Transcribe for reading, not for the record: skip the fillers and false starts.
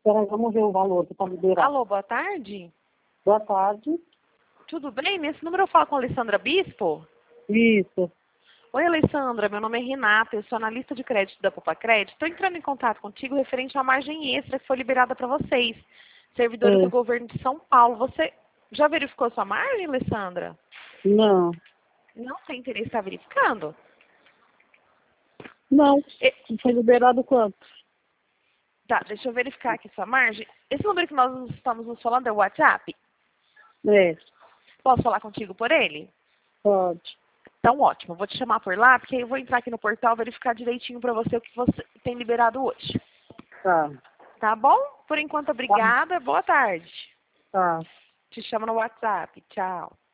Peraí, vamos ver o valor que tá liberado. Alô, boa tarde. Boa tarde. Tudo bem? Nesse número eu falo com a Alessandra Bispo? Isso. Oi, Alessandra. Meu nome é Renata. Eu sou analista de crédito da Poupa Crédito. Estou entrando em contato contigo referente à margem extra que foi liberada para vocês, servidores do governo de São Paulo. Você já verificou sua margem, Alessandra? Não. Não tem interesse em estar verificando? Não. Foi liberado quanto? Tá, deixa eu verificar aqui sua margem. Esse número que nós estamos nos falando é o WhatsApp? É, Posso falar contigo por ele? pode. Então, ótimo. Vou te chamar por lá, porque eu vou entrar aqui no portal verificar direitinho para você o que você tem liberado hoje. Tá. Tá bom? Por enquanto, obrigada. Boa tarde. Tá. Te chamo no WhatsApp. Tchau.